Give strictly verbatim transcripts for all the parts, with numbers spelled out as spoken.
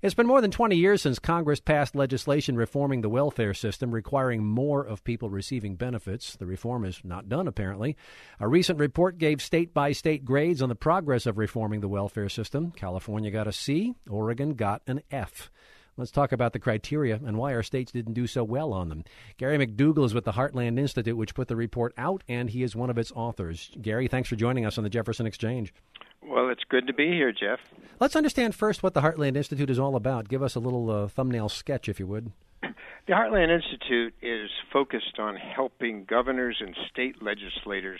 It's been more than twenty years since Congress passed legislation reforming the welfare system, requiring more of people receiving benefits. The reform is not done, apparently. A recent report gave state-by-state grades on the progress of reforming the welfare system. California got a C, Oregon got an F. Let's talk about the criteria and why our states didn't do so well on them. Gary McDougall is with the Heartland Institute, which put the report out, and he is one of its authors. Gary, thanks for joining us on the Jefferson Exchange. Well, it's good to be here, Jeff. Let's understand first what the Heartland Institute is all about. Give us a little uh, thumbnail sketch, if you would. The Heartland Institute is focused on helping governors and state legislators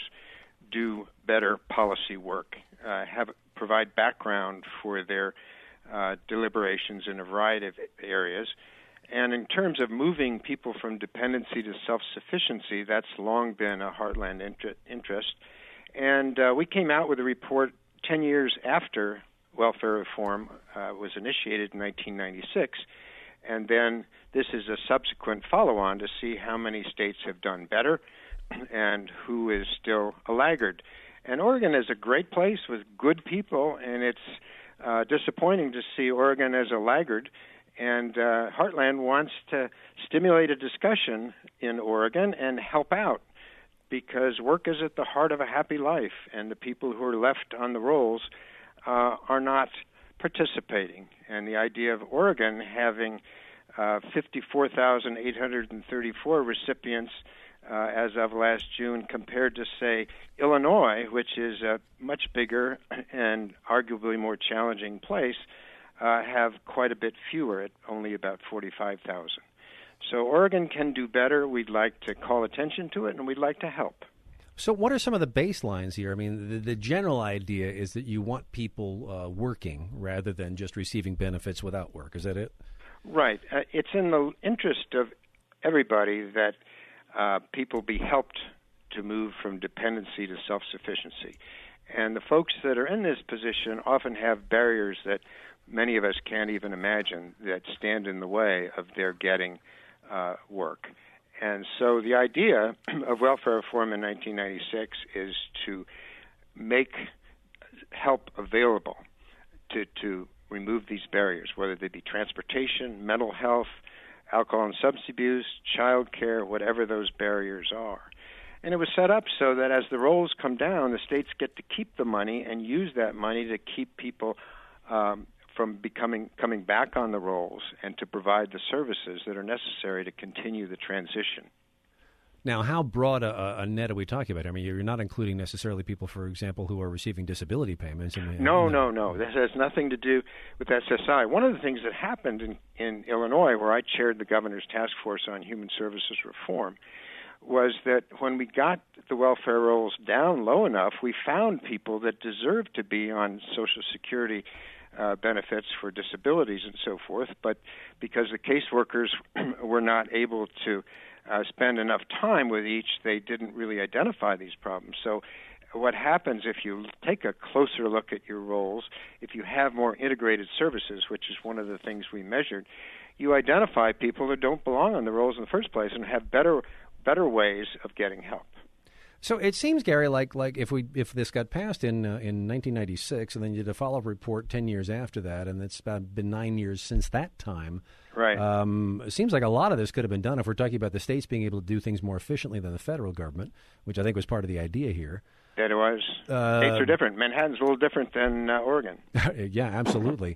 do better policy work, uh, have provide background for their uh, deliberations in a variety of areas. And in terms of moving people from dependency to self-sufficiency, that's long been a Heartland inter- interest. And uh, we came out with a report ten years after welfare reform uh, was initiated in nineteen ninety-six, and then this is a subsequent follow-on to see how many states have done better and who is still a laggard. And Oregon is a great place with good people, and it's uh, disappointing to see Oregon as a laggard. And uh, Heartland wants to stimulate a discussion in Oregon and help out, because work is at the heart of a happy life, and the people who are left on the rolls uh, are not participating. And the idea of Oregon having uh, fifty-four thousand eight hundred thirty-four recipients uh, as of last June compared to, say, Illinois, which is a much bigger and arguably more challenging place, uh, have quite a bit fewer, at only about forty-five thousand. So Oregon can do better. We'd like to call attention to it, and we'd like to help. So what are some of the baselines here? I mean, the, the general idea is that you want people uh, working rather than just receiving benefits without work. Is that it? Right. Uh, it's in the interest of everybody that uh, people be helped to move from dependency to self-sufficiency. And the folks that are in this position often have barriers that many of us can't even imagine that stand in the way of their getting Uh, work. And so the idea of welfare reform in nineteen ninety-six is to make help available to, to remove these barriers, whether they be transportation, mental health, alcohol and substance abuse, child care, whatever those barriers are. And it was set up so that as the rolls come down, the states get to keep the money and use that money to keep people um, from becoming coming back on the rolls and to provide the services that are necessary to continue the transition. Now, how broad a, a net are we talking about? I mean, you're not including necessarily people, for example, who are receiving disability payments. And, no, no, no. This has nothing to do with S S I. One of the things that happened in, in Illinois, where I chaired the governor's task force on human services reform, was that when we got the welfare rolls down low enough, we found people that deserved to be on Social Security Uh, benefits for disabilities and so forth, but because the caseworkers were not able to uh, spend enough time with each, they didn't really identify these problems. So what happens if you take a closer look at your roles, if you have more integrated services, which is one of the things we measured, you identify people that don't belong on the rolls in the first place and have better better ways of getting help. So it seems, Gary, like like if we if this got passed in uh, in nineteen ninety-six, and then you did a follow-up report ten years after that, and it's about been nine years since that time. Right. Um, it seems like a lot of this could have been done if we're talking about the states being able to do things more efficiently than the federal government, which I think was part of the idea here. That it was. Uh, states are different. Manhattan's a little different than uh, Oregon. Yeah, absolutely.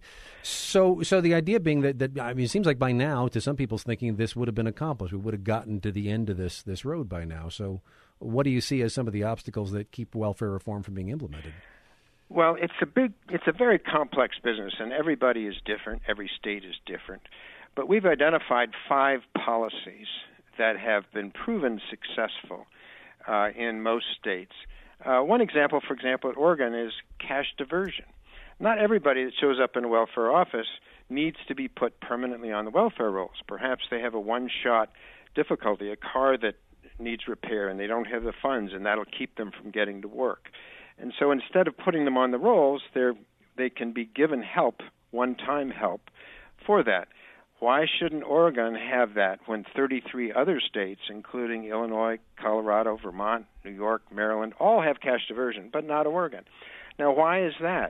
so so the idea being that, that, I mean, it seems like by now, to some people's thinking, this would have been accomplished. We would have gotten to the end of this this road by now. So what do you see as some of the obstacles that keep welfare reform from being implemented? Well, it's a big, it's a very complex business, and everybody is different. Every state is different. But we've identified five policies that have been proven successful uh, in most states. Uh, one example, for example, at Oregon is cash diversion. Not everybody that shows up in a welfare office needs to be put permanently on the welfare rolls. Perhaps they have a one-shot difficulty, a car that needs repair, and they don't have the funds, and that'll keep them from getting to work. And so instead of putting them on the rolls, they're, they can be given help, one-time help, for that. Why shouldn't Oregon have that when thirty-three other states, including Illinois, Colorado, Vermont, New York, Maryland, all have cash diversion, but not Oregon? Now, why is that?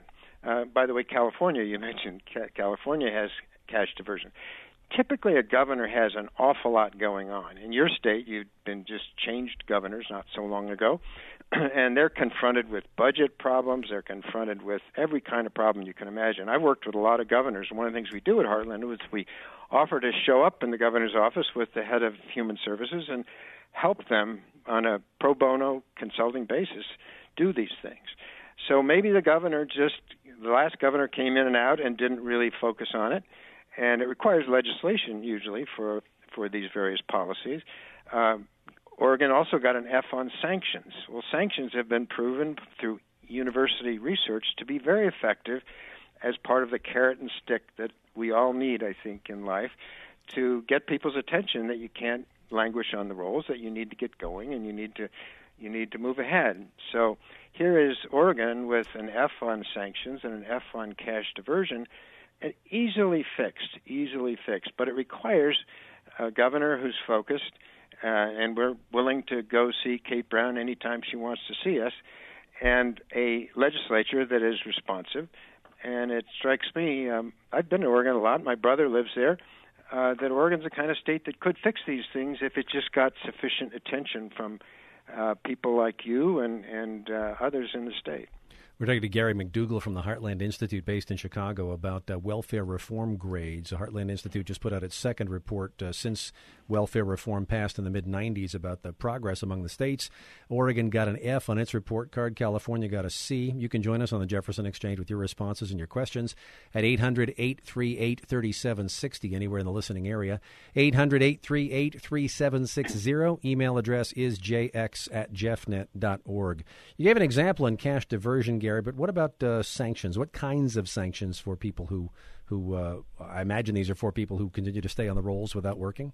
Uh, by the way, California, you mentioned ca- California has cash diversion. Typically, a governor has an awful lot going on. In your state, you've been just changed governors not so long ago, and they're confronted with budget problems. They're confronted with every kind of problem you can imagine. I've worked with a lot of governors, and one of the things we do at Heartland is we offer to show up in the governor's office with the head of human services and help them on a pro bono consulting basis do these things. So maybe the governor just, the last governor came in and out and didn't really focus on it. And it requires legislation usually for for these various policies. Uh, Oregon also got an F on sanctions. Well, sanctions have been proven through university research to be very effective as part of the carrot and stick that we all need, I think, in life to get people's attention that you can't languish on the rolls, that you need to get going and you need to you need to move ahead. So here is Oregon with an F on sanctions and an F on cash diversion. And easily fixed, easily fixed. But it requires a governor who's focused, uh, and we're willing to go see Kate Brown anytime she wants to see us, and a legislature that is responsive. And it strikes me, um, I've been to Oregon a lot. My brother lives there, uh, that Oregon's the kind of state that could fix these things if it just got sufficient attention from uh, people like you and, and uh, others in the state. We're talking to Gary McDougall from the Heartland Institute based in Chicago about uh, welfare reform grades. The Heartland Institute just put out its second report uh, since welfare reform passed in the mid nineties about the progress among the states. Oregon got an F on its report card. California got a C. You can join us on the Jefferson Exchange with your responses and your questions at eight hundred, eight three eight, three seven six zero, anywhere in the listening area. eight hundred, eight three eight, three seven six zero. Email address is j x at jeffnet dot org. You gave an example in cash diversion, Gary, but what about uh, sanctions? What kinds of sanctions for people who, who uh, I imagine these are for people who continue to stay on the rolls without working?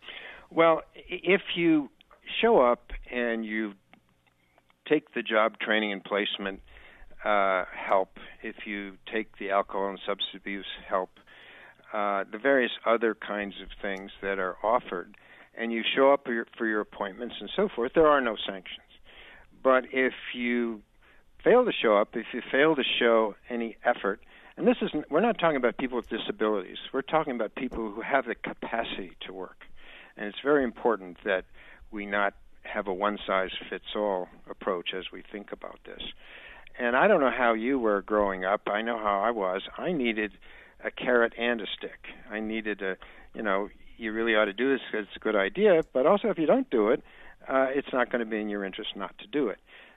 Well, if you show up and you take the job training and placement uh, help, if you take the alcohol and substance abuse help, uh, the various other kinds of things that are offered, and you show up for your, for your appointments and so forth, there are no sanctions. But if you fail to show up, if you fail to show any effort, and this is, we're not talking about people with disabilities, we're talking about people who have the capacity to work. And it's very important that we not have a one-size-fits-all approach as we think about this. And I don't know how you were growing up. I know how I was. I needed a carrot and a stick. I needed a, you know, you really ought to do this because it's a good idea, but also if you don't do it, uh, it's not going to be in your interest not to do it.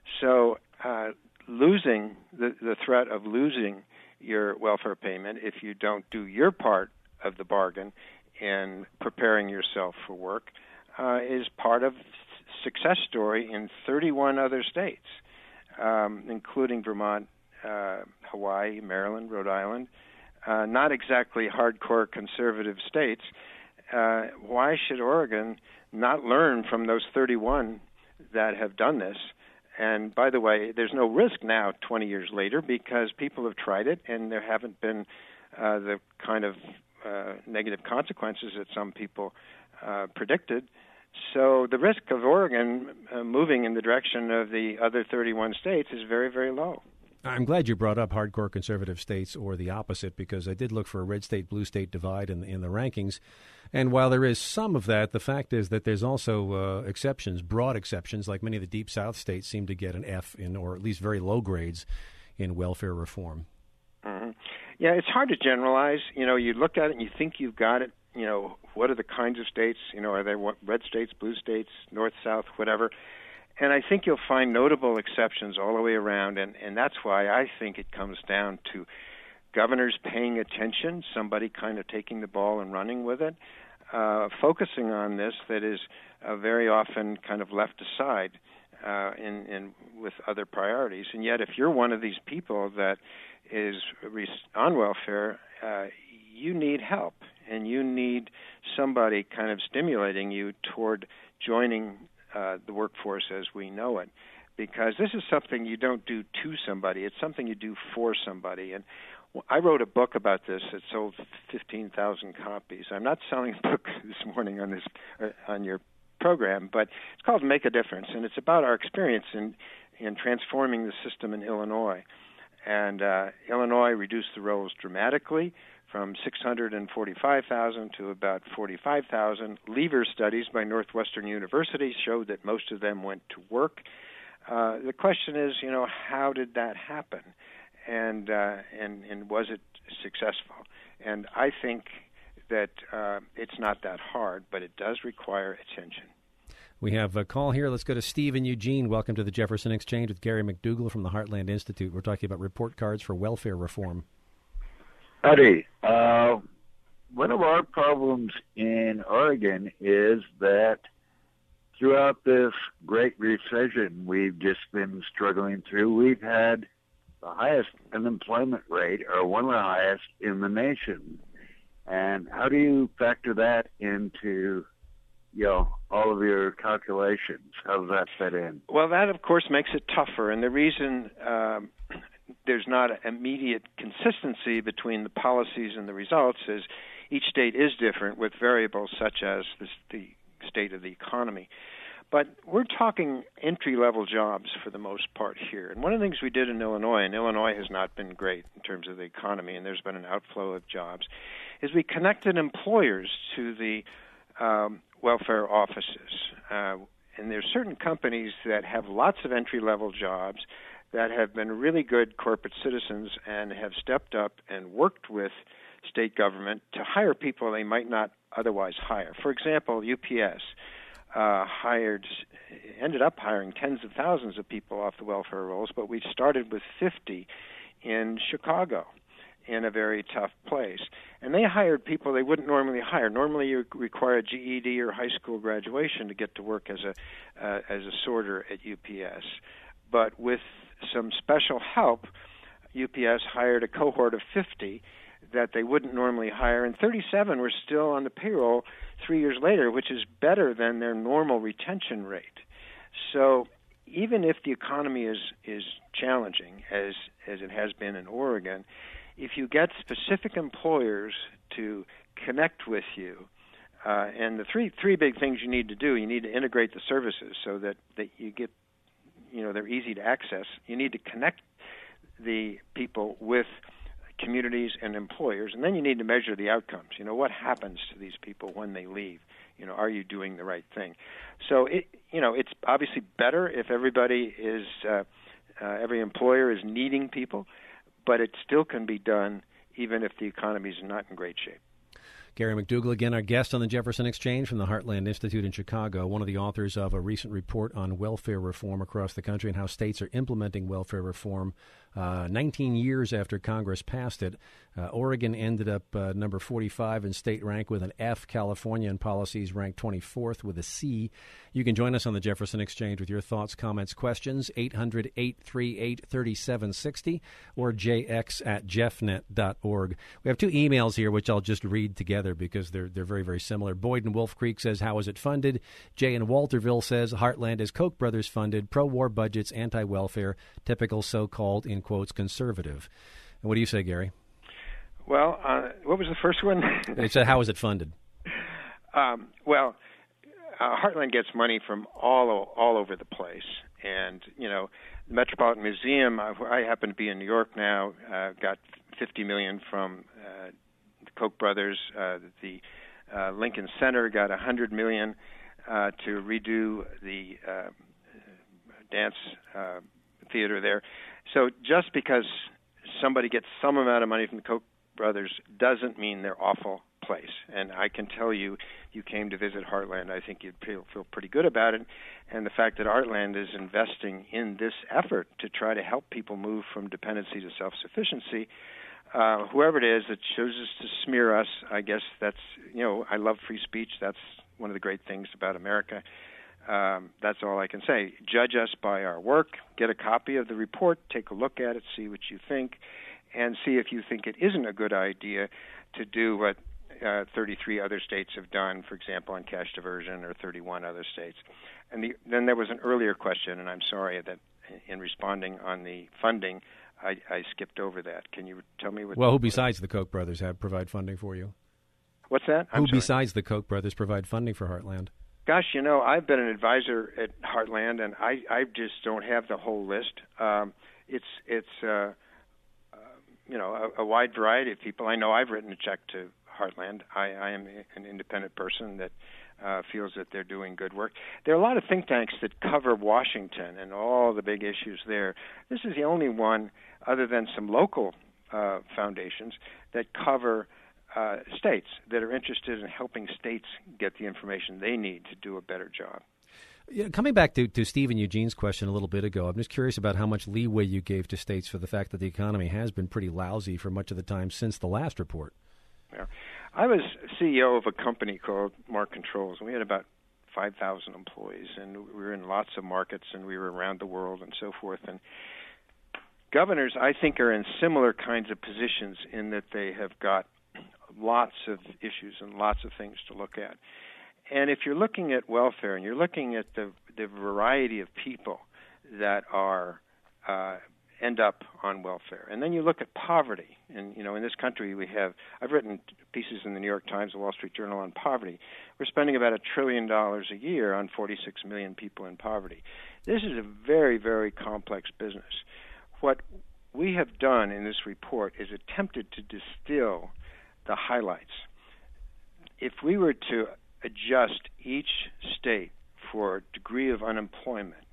So uh, losing, the, the threat of losing your welfare payment if you don't do your part of the bargain in preparing yourself for work uh, is part of success story in thirty-one other states, um, including Vermont, uh, Hawaii, Maryland, Rhode Island, uh, not exactly hardcore conservative states. Uh, why should Oregon not learn from those thirty-one that have done this? And by the way, there's no risk now twenty years later because people have tried it and there haven't been uh, the kind of uh, negative consequences that some people uh, predicted. So the risk of Oregon uh, moving in the direction of the other thirty-one states is very, very low. I'm glad you brought up hardcore conservative states or the opposite, because I did look for a red state, blue state divide in, in the rankings. And while there is some of that, the fact is that there's also uh, exceptions, broad exceptions, like many of the Deep South states seem to get an F in, or at least very low grades in welfare reform. Mm-hmm. Yeah, it's hard to generalize. You know, you look at it and you think you've got it. You know, what are the kinds of states? You know, are they what, red states, blue states, north, south, whatever? And I think you'll find notable exceptions all the way around, and, and that's why I think it comes down to governors paying attention, somebody kind of taking the ball and running with it, uh, focusing on this that is uh, very often kind of left aside uh, in, in with other priorities. And yet if you're one of these people that is on welfare, uh, you need help, and you need somebody kind of stimulating you toward joining Uh, the workforce as we know it, because this is something you don't do to somebody. It's something you do for somebody. And I wrote a book about this that sold fifteen thousand copies. I'm not selling a book this morning on this uh, on your program, but it's called Make a Difference, and it's about our experience in, in transforming the system in Illinois. And uh, Illinois reduced the rolls dramatically from six hundred forty-five thousand to about forty-five thousand. Leaver studies by Northwestern University showed that most of them went to work. Uh, the question is, you know, how did that happen? And, uh, and, and was it successful? And I think that uh, it's not that hard, but it does require attention. We have a call here. Let's go to Steve in Eugene. Welcome to the Jefferson Exchange with Gary McDougall from the Heartland Institute. We're talking about report cards for welfare reform. Howdy. Uh, one of our problems in Oregon is that throughout this great recession we've just been struggling through, we've had the highest unemployment rate, or one of the highest in the nation. And how do you factor that into, you know, all of your calculations? How does that fit in? Well, that, of course, makes it tougher. And the reason um, there's not immediate consistency between the policies and the results is each state is different with variables such as the, the state of the economy. But we're talking entry-level jobs for the most part here. And one of the things we did in Illinois, and Illinois has not been great in terms of the economy, and there's been an outflow of jobs, is we connected employers to the um, welfare offices. Uh, and there's certain companies that have lots of entry-level jobs that have been really good corporate citizens and have stepped up and worked with state government to hire people they might not otherwise hire. For example, U P S uh, hired, ended up hiring tens of thousands of people off the welfare rolls, but we started with fifty in Chicago, in a very tough place. And they hired people they wouldn't normally hire. Normally you require a G E D or high school graduation to get to work as a uh, as a sorter at U P S. But with some special help, U P S hired a cohort of fifty that they wouldn't normally hire, and thirty-seven were still on the payroll three years later, which is better than their normal retention rate. So even if the economy is, is challenging, as as it has been in Oregon, if you get specific employers to connect with you, uh, and the three three big things you need to do, you need to integrate the services so that, that you get, you know, they're easy to access. You need to connect the people with communities and employers, and then you need to measure the outcomes. You know, what happens to these people when they leave? You know, are you doing the right thing? So, it, you know, it's obviously better if everybody is, uh, uh, every employer is needing people, but it still can be done even if the economy is not in great shape. Gary McDougall, again, our guest on the Jefferson Exchange from the Heartland Institute in Chicago, one of the authors of a recent report on welfare reform across the country and how states are implementing welfare reform. Uh, nineteen years after Congress passed it, uh, Oregon ended up uh, number forty-five in state rank with an F. California in policies ranked twenty-fourth with a C. You can join us on the Jefferson Exchange with your thoughts, comments, questions, eight hundred, eight three eight, three seven six zero or j x at jeffnet dot org. We have two emails here, which I'll just read together because they're they're very, very similar. Boyd in Wolf Creek says, how is it funded? Jay in Walterville says, Heartland is Koch brothers funded, pro-war budgets, anti-welfare, typical so-called, in quotes, conservative. And what do you say, Gary? Well, uh, what was the first one? It said, how is it funded? Um, well, uh, Heartland gets money from all all over the place. And, you know, the Metropolitan Museum, uh, where I happen to be in New York now, uh, got fifty million dollars from uh, the Koch brothers. Uh, the uh, Lincoln Center got one hundred million dollars uh, to redo the uh, dance uh, theater there. So just because somebody gets some amount of money from the Koch brothers doesn't mean they're awful place. And I can tell you, you came to visit Heartland, I think you'd feel, feel pretty good about it. And the fact that Heartland is investing in this effort to try to help people move from dependency to self-sufficiency, uh, whoever it is that chooses to smear us, I guess that's, you know, I love free speech. That's one of the great things about America. Um, that's all I can say. Judge us by our work. Get a copy of the report. Take a look at it. See what you think. And see if you think it isn't a good idea to do what uh, thirty-three other states have done, for example, on cash diversion, or thirty-one other states. And the, then there was an earlier question, and I'm sorry that in responding on the funding, I, I skipped over that. Can you tell me what... Well, who besides the Koch brothers have provide funding for you? What's that? I'm who sorry. besides the Koch brothers provide funding for Heartland? Gosh, you know, I've been an advisor at Heartland, and I, I just don't have the whole list. Um, it's it's uh, you know, a, a wide variety of people. I know I've written a check to Heartland. I, I am an independent person that uh, feels that they're doing good work. There are a lot of think tanks that cover Washington and all the big issues there. This is the only one, other than some local uh, foundations, that cover uh, states that are interested in helping states get the information they need to do a better job. You know, coming back to, to Steve and Eugene's question a little bit ago, I'm just curious about how much leeway you gave to states for the fact that the economy has been pretty lousy for much of the time since the last report. Yeah. I was C E O of a company called Mark Controls, and we had about five thousand employees, and we were in lots of markets, and we were around the world and so forth. And governors, I think, are in similar kinds of positions in that they have got lots of issues and lots of things to look at. And if you're looking at welfare and you're looking at the, the variety of people that are uh, end up on welfare, and then you look at poverty, and you know, in this country we have, I've written pieces in the New York Times, the Wall Street Journal on poverty. We're spending about a trillion dollars a year on forty-six million people in poverty. This is a very, very complex business. What we have done in this report is attempted to distill the highlights. If we were to adjust each state for degree of unemployment,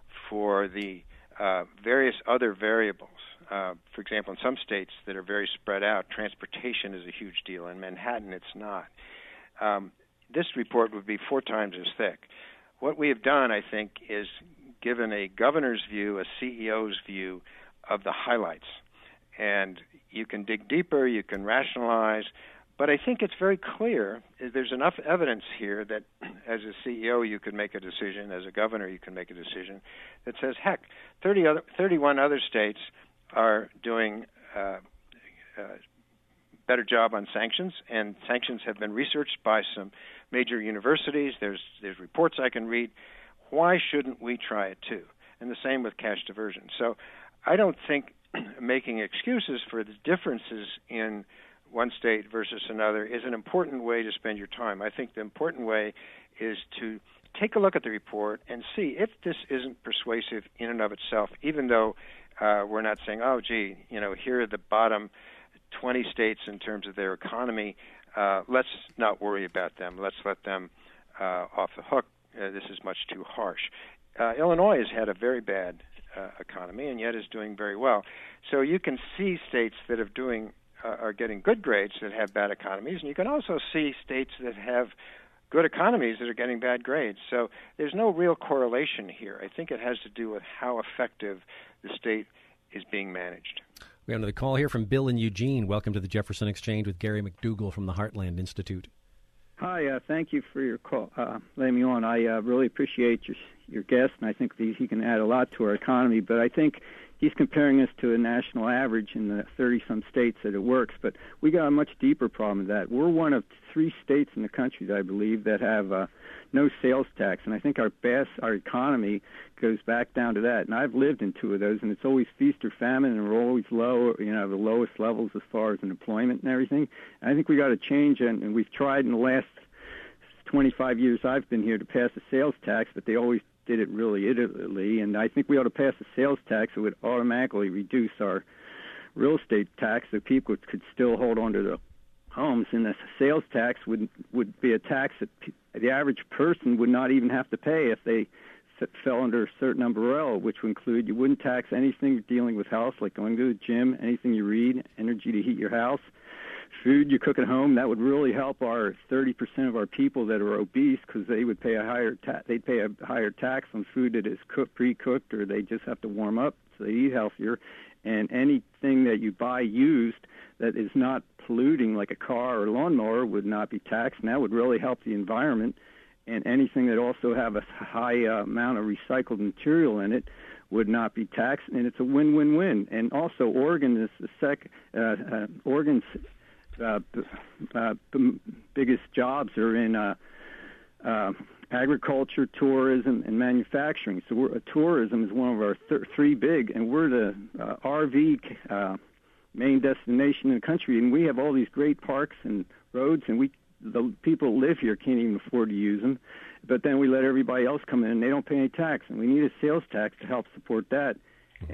for the uh, various other variables. Uh, for example, in some states that are very spread out, transportation is a huge deal. In Manhattan, it's not. Um, this report would be four times as thick. What we have done, I think, is given a governor's view, a C E O's view of the highlights. And you can dig deeper, you can rationalize, but I think it's very clear, there's enough evidence here that as a C E O you can make a decision, as a governor you can make a decision that says, heck, thirty other, thirty-one other states are doing uh, a better job on sanctions, and sanctions have been researched by some major universities. There's, there's reports I can read. Why shouldn't we try it too? And the same with cash diversion. So I don't think making excuses for the differences in one state versus another is an important way to spend your time. I think the important way is to take a look at the report and see if this isn't persuasive in and of itself, even though uh, we're not saying, oh, gee, you know, here are the bottom twenty states in terms of their economy. Uh, let's not worry about them. Let's let them uh, off the hook. Uh, this is much too harsh. Uh, Illinois has had a very bad uh, economy and yet is doing very well. So you can see states that are doing Uh, are getting good grades that have bad economies, and you can also see states that have good economies that are getting bad grades. So there's no real correlation here. I think it has to do with how effective the state is being managed. We have another call here from Bill and Eugene. Welcome to the Jefferson Exchange with Gary McDougall from the Heartland Institute. Hi, uh, thank you for your call, uh, letting me on. I uh, really appreciate your your guest, and I think that he can add a lot to our economy. But I think he's comparing us to a national average in the thirty-some states that it works. But we got a much deeper problem with that. We're one of three states in the country, I believe, that have uh, no sales tax. And I think our best, our economy goes back down to that. And I've lived in two of those, and it's always feast or famine, and we're always low, you know, the lowest levels as far as employment and everything. And I think we got to change it, and we've tried in the last twenty-five years I've been here to pass a sales tax, but they always did it really idiotically, and I think we ought to pass a sales tax that would automatically reduce our real estate tax so people could still hold on to the homes, and the sales tax would would be a tax that p- the average person would not even have to pay if they f- fell under a certain umbrella, which would include you wouldn't tax anything dealing with house, like going to the gym, anything you read, energy to heat your house, food you cook at home. That would really help our thirty percent of our people that are obese, because they would pay a higher ta- they'd pay a higher tax on food that is cooked, pre-cooked, or they just have to warm up, so they eat healthier. And anything that you buy used that is not polluting, like a car or lawnmower, would not be taxed, and that would really help the environment. And anything that also have a high uh, amount of recycled material in it would not be taxed, and it's a win-win-win. And also, Oregon is the sec. Uh, uh, Oregon's Uh, uh, the biggest jobs are in uh, uh, agriculture, tourism, and manufacturing. So we're, uh, tourism is one of our th- three big, and we're the uh, R V uh, main destination in the country. And we have all these great parks and roads, and we the people who live here can't even afford to use them. But then we let everybody else come in, and they don't pay any tax. And we need a sales tax to help support that. And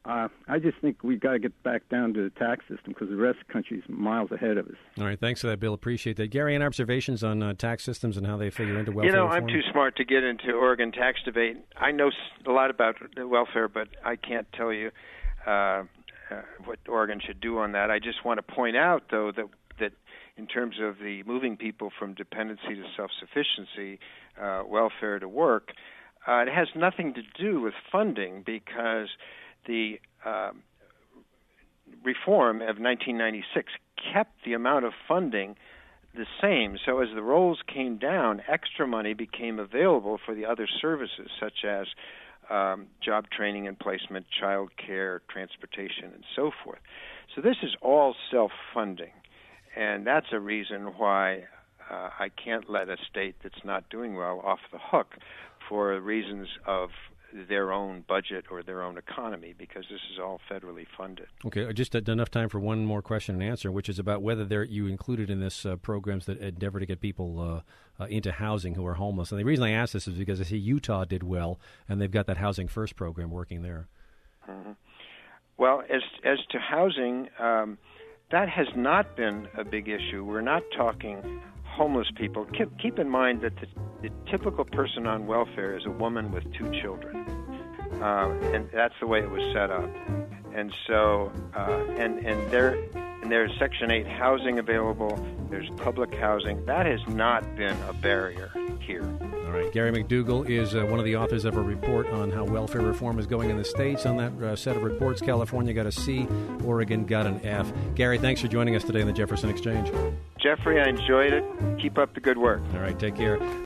Uh, I just think we've got to get back down to the tax system because the rest of the country is miles ahead of us. All right, thanks for that, Bill. Appreciate that. Gary, any observations on uh, tax systems and how they figure into welfare You know, reform? I'm too smart to get into Oregon tax debate. I know a lot about welfare, but I can't tell you uh, uh, what Oregon should do on that. I just want to point out, though, that that in terms of the moving people from dependency to self-sufficiency, uh, welfare to work, uh, it has nothing to do with funding because the um, reform of nineteen ninety-six kept the amount of funding the same. So as the rolls came down, extra money became available for the other services, such as um, job training and placement, child care, transportation, and so forth. So this is all self-funding, and that's a reason why uh, I can't let a state that's not doing well off the hook for reasons of their own budget or their own economy, because this is all federally funded. Okay, just enough time for one more question and answer, which is about whether there you included in this uh, programs that endeavor to get people uh, uh, into housing who are homeless. And the reason I ask this is because I see Utah did well, and they've got that Housing First program working there. Mm-hmm. Well, as as to housing, um, that has not been a big issue. We're not talking homeless people. Keep, keep in mind that the, the typical person on welfare is a woman with two children, uh, and that's the way it was set up. And so, uh, and and there, and there's Section eight housing available. There's public housing. That has not been a barrier here. All right. Gary McDougall is uh, one of the authors of a report on how welfare reform is going in the states. On that uh, set of reports, California got a C, Oregon got an F. Gary, thanks for joining us today in the Jefferson Exchange. Jeffrey, I enjoyed it. Keep up the good work. All right. Take care.